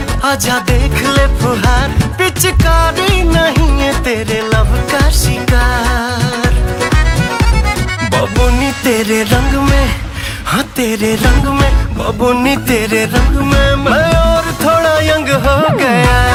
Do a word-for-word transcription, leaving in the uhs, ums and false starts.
आजा देख ले फुहार, पिचकारी नहीं है तेरे लब का शिकार। बबूनी तेरे रंग में, हाँ तेरे रंग में, बबूनी तेरे रंग में मैं और थोड़ा यंग हो गया।